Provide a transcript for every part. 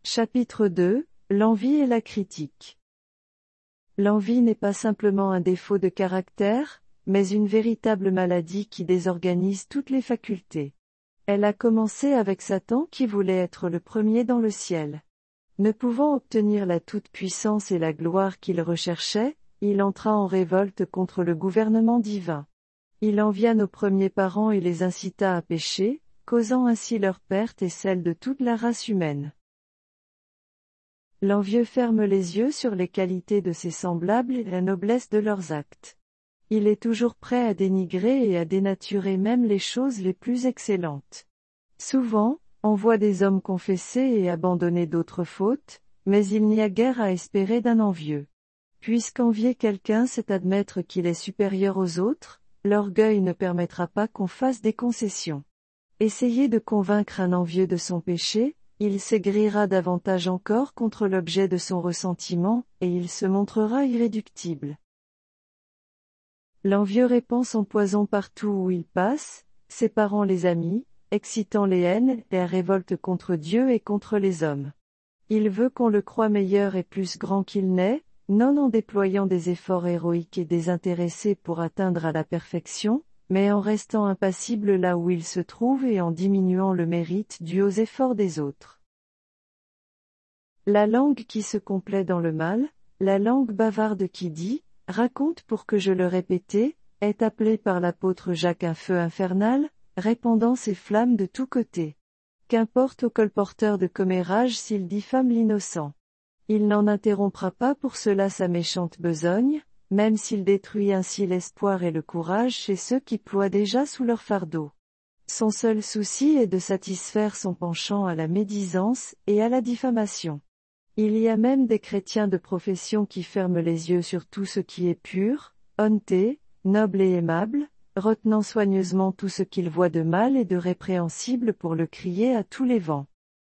Chapitre 2, l'envie et la critique. L'envie n'est pas simplement un défaut de caractère, mais une véritable maladie qui désorganise toutes les facultés. Elle a commencé avec Satan qui voulait être le premier dans le ciel. Ne pouvant obtenir la toute-puissance et la gloire qu'il recherchait, il entra en révolte contre le gouvernement divin. Il envia nos premiers parents et les incita à pécher, causant ainsi leur perte et celle de toute la race humaine. L'envieux ferme les yeux sur les qualités de ses semblables et la noblesse de leurs actes. Il est toujours prêt à dénigrer et à dénaturer même les choses les plus excellentes. Souvent, on voit des hommes confesser et abandonner d'autres fautes, mais il n'y a guère à espérer d'un envieux. Puisqu'envier quelqu'un c'est admettre qu'il est supérieur aux autres, l'orgueil ne permettra pas qu'on fasse des concessions. Essayer de convaincre un envieux de son péché, il s'aigrira davantage encore contre l'objet de son ressentiment, et il se montrera irréductible. L'envieux répand son poison partout où il passe, séparant les amis, excitant les haines et la révolte contre Dieu et contre les hommes. Il veut qu'on le croie meilleur et plus grand qu'il n'est, non en déployant des efforts héroïques et désintéressés pour atteindre à la perfection, mais en restant impassible là où il se trouve et en diminuant le mérite dû aux efforts des autres. La langue qui se complaît dans le mal, la langue bavarde qui dit, raconte pour que je le répétais, est appelée par l'apôtre Jacques un feu infernal, répandant ses flammes de tous côtés. Qu'importe au colporteur de commérage s'il diffame l'innocent. Il n'en interrompra pas pour cela sa méchante besogne, même s'il détruit ainsi l'espoir et le courage chez ceux qui ploient déjà sous leur fardeau. Son seul souci est de satisfaire son penchant à la médisance et à la diffamation. Il y a même des chrétiens de profession qui ferment les yeux sur tout ce qui est pur, honnête, noble et aimable, retenant soigneusement tout ce qu'ils voient de mal et de répréhensible pour le crier à tous les vents.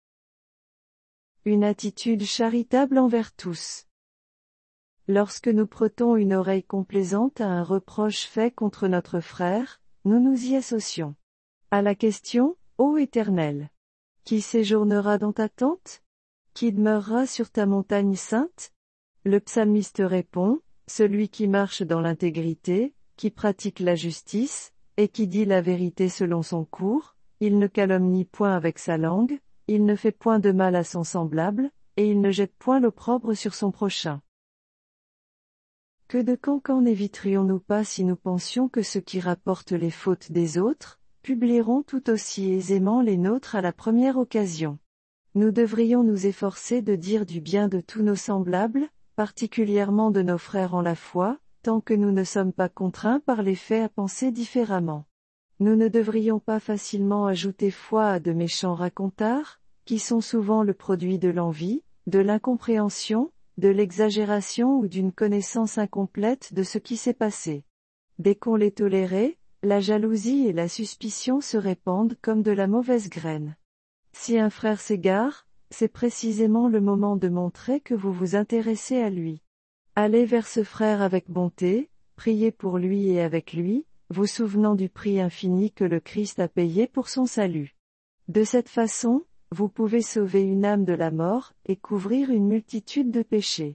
Une attitude charitable envers tous. Lorsque nous prêtons une oreille complaisante à un reproche fait contre notre frère, nous nous y associons. À la question, ô Éternel, qui séjournera dans ta tente? Qui demeurera sur ta montagne sainte? Le psalmiste répond, celui qui marche dans l'intégrité, qui pratique la justice, et qui dit la vérité selon son cours, il ne calomnie point avec sa langue, il ne fait point de mal à son semblable, et il ne jette point l'opprobre sur son prochain. Que de cancans n'éviterions-nous pas si nous pensions que ceux qui rapportent les fautes des autres, publieront tout aussi aisément les nôtres à la première occasion. Nous devrions nous efforcer de dire du bien de tous nos semblables, particulièrement de nos frères en la foi, tant que nous ne sommes pas contraints par les faits à penser différemment. Nous ne devrions pas facilement ajouter foi à de méchants racontards, qui sont souvent le produit de l'envie, de l'incompréhension, de l'exagération ou d'une connaissance incomplète de ce qui s'est passé. Dès qu'on les tolérait, la jalousie et la suspicion se répandent comme de la mauvaise graine. Si un frère s'égare, c'est précisément le moment de montrer que vous vous intéressez à lui. Allez vers ce frère avec bonté, priez pour lui et avec lui, vous souvenant du prix infini que le Christ a payé pour son salut. De cette façon, vous pouvez sauver une âme de la mort et couvrir une multitude de péchés.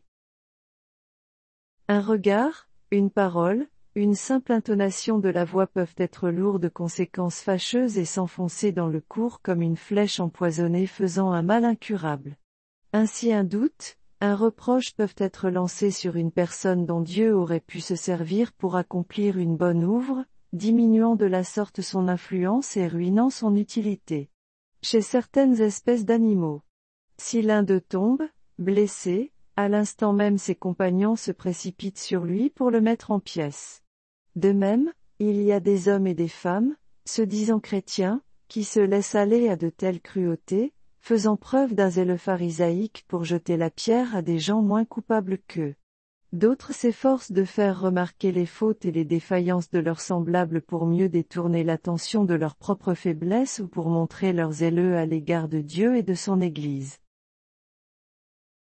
Un regard, une parole, une simple intonation de la voix peuvent être lourdes de conséquences fâcheuses et s'enfoncer dans le coeur comme une flèche empoisonnée faisant un mal incurable. Ainsi un doute, un reproche peuvent être lancés sur une personne dont Dieu aurait pu se servir pour accomplir une bonne œuvre, diminuant de la sorte son influence et ruinant son utilité. Chez certaines espèces d'animaux, si l'un d'eux tombe, blessé, à l'instant même ses compagnons se précipitent sur lui pour le mettre en pièces. De même, il y a des hommes et des femmes, se disant chrétiens, qui se laissent aller à de telles cruautés, faisant preuve d'un zèle pharisaïque pour jeter la pierre à des gens moins coupables qu'eux. D'autres s'efforcent de faire remarquer les fautes et les défaillances de leurs semblables pour mieux détourner l'attention de leurs propres faiblesses ou pour montrer leur zèle à l'égard de Dieu et de son Église.